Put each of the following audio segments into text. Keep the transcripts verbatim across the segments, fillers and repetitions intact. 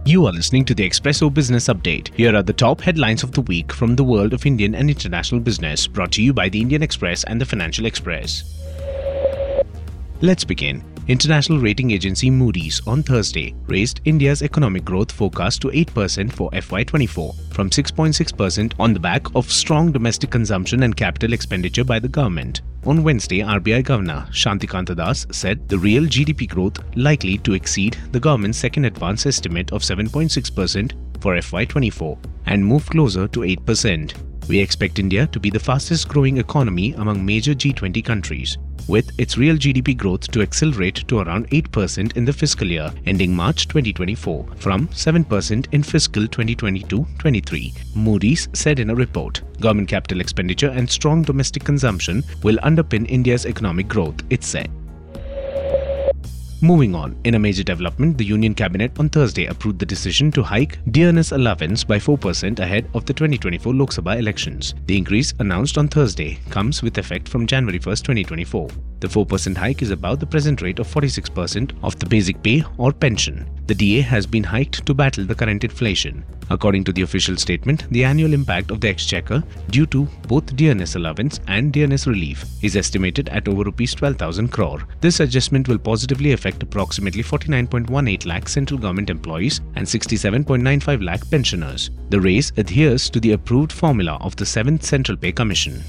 You are listening to the Expresso Business Update. Here are the top headlines of the week from the world of Indian and international business, brought to you by the Indian Express and the Financial Express. Let's begin. International rating agency Moody's on Thursday raised India's economic growth forecast to eight percent for F Y twenty-four from six point six percent on the back of strong domestic consumption and capital expenditure by the government. On Wednesday, R B I Governor Shantikanta Das said the real G D P growth likely to exceed the government's second advance estimate of seven point six percent for F Y twenty-four and move closer to eight percent. We expect India to be the fastest growing economy among major G twenty countries, with its real G D P growth to accelerate to around eight percent in the fiscal year ending March twenty twenty-four from seven percent in fiscal twenty twenty-two twenty-three, Moody's said in a report. Government capital expenditure and strong domestic consumption will underpin India's economic growth, it said. Moving on, in a major development, the Union Cabinet on Thursday approved the decision to hike dearness allowance by four percent ahead of the twenty twenty-four Lok Sabha elections. The increase, announced on Thursday, comes with effect from January first, twenty twenty-four. The four percent hike is about the present rate of forty-six percent of the basic pay or pension. The D A has been hiked to battle the current inflation. According to the official statement, the annual impact of the exchequer due to both dearness allowance and dearness relief is estimated at over rupees twelve thousand crore. This adjustment will positively affect approximately forty-nine point one eight lakh central government employees and sixty-seven point nine five lakh pensioners. The raise adheres to the approved formula of the seventh Central Pay Commission.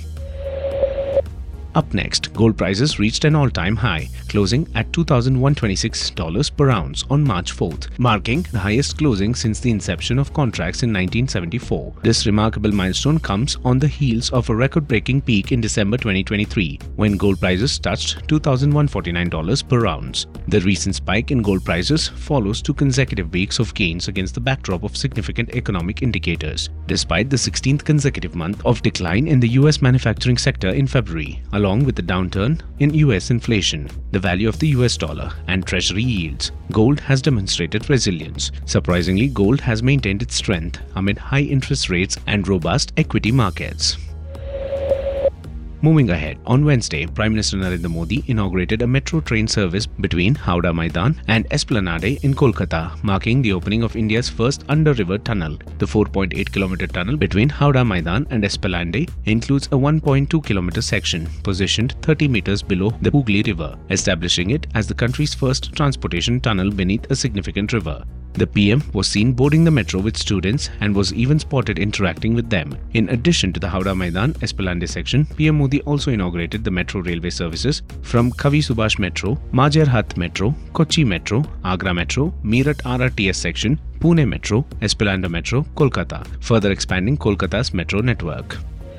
Up next, gold prices reached an all-time high, closing at two thousand one hundred twenty-six dollars per ounce on March fourth, marking the highest closing since the inception of contracts in nineteen seventy-four. This remarkable milestone comes on the heels of a record-breaking peak in December twenty twenty-three, when gold prices touched two thousand one hundred forty-nine dollars per ounce. The recent spike in gold prices follows two consecutive weeks of gains against the backdrop of significant economic indicators, despite the sixteenth consecutive month of decline in the U S manufacturing sector in February, along with the downturn in U S inflation, the value of the U S dollar, and treasury yields. Gold has demonstrated resilience. Surprisingly, gold has maintained its strength amid high interest rates and robust equity markets. Moving ahead, on Wednesday, Prime Minister Narendra Modi inaugurated a metro train service between Howrah Maidan and Esplanade in Kolkata, marking the opening of India's first under-river tunnel. The four point eight kilometer tunnel between Howrah Maidan and Esplanade includes a one point two kilometer section positioned thirty meters below the Hooghly River, establishing it as the country's first transportation tunnel beneath a significant river. The P M was seen boarding the metro with students and was even spotted interacting with them. In addition to the Howrah Maidan Esplanade section, P M Modi also inaugurated the metro railway services from Kavi Subhash Metro, Majerhat Metro, Kochi Metro, Agra Metro, Meerut R R T S section, Pune Metro, Esplanade Metro, Kolkata, further expanding Kolkata's metro network.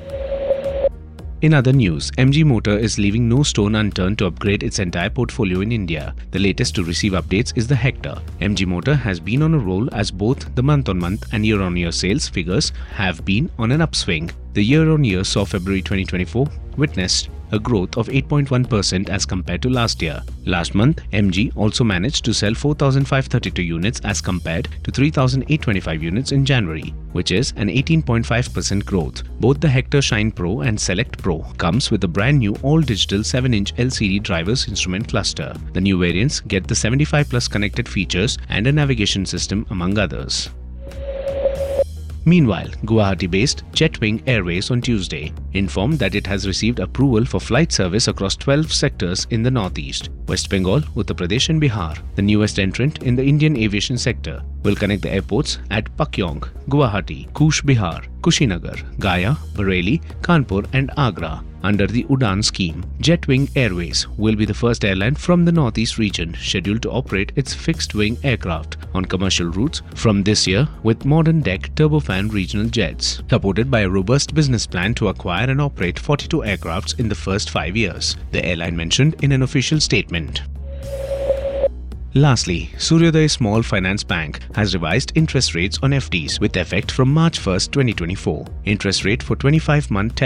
In other news, M G Motor is leaving no stone unturned to upgrade its entire portfolio in India. The latest to receive updates is the Hector. M G Motor has been on a roll as both the month-on-month and year-on-year sales figures have been on an upswing. The year-on-year saw February twenty twenty-four witnessed a growth of eight point one percent as compared to last year. Last month, M G also managed to sell four thousand five hundred thirty-two units as compared to three thousand eight hundred twenty-five units in January, which is an eighteen point five percent growth. Both the Hector Shine Pro and Select Pro comes with a brand new all-digital seven inch L C D driver's instrument cluster. The new variants get the seventy-five plus connected features and a navigation system, among others. Meanwhile, Guwahati-based Jetwing Airways on Tuesday informed that it has received approval for flight service across twelve sectors in the northeast, West Bengal, Uttar Pradesh and Bihar. The newest entrant in the Indian aviation sector will connect the airports at Pakyong, Guwahati, Kuch Bihar, Kushinagar, Gaya, Bareilly, Kanpur and Agra under the Udan scheme. Jetwing Airways will be the first airline from the northeast region scheduled to operate its fixed-wing aircraft on commercial routes from this year with modern deck turbofan regional jets, supported by a robust business plan to acquire and operate forty-two aircrafts in the first five years, the airline mentioned in an official statement. Lastly, Suryodaya Small Finance Bank has revised interest rates on F Ds with effect from March first, twenty twenty-four. Interest rate for twenty-five month tenor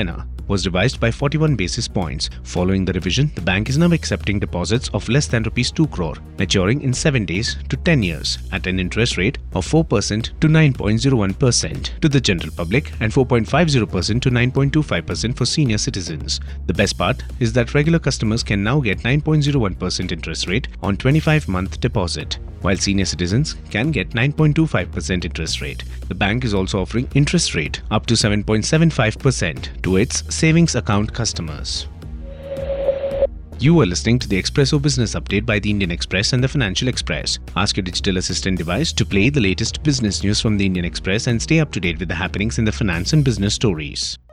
was revised by forty-one basis points. Following the revision, the bank is now accepting deposits of less than rupees two crore, maturing in seven days to ten years at an interest rate of four percent to nine point zero one percent to the general public and four point five zero percent to nine point two five percent for senior citizens. The best part is that regular customers can now get nine point zero one percent interest rate on twenty-five month deposit, while senior citizens can get nine point two five percent interest rate. The bank is also offering interest rate up to seven point seven five percent to its savings account customers. You are listening to the Expresso Business Update by the Indian Express and the Financial Express. Ask your digital assistant device to play the latest business news from the Indian Express and stay up to date with the happenings in the finance and business stories.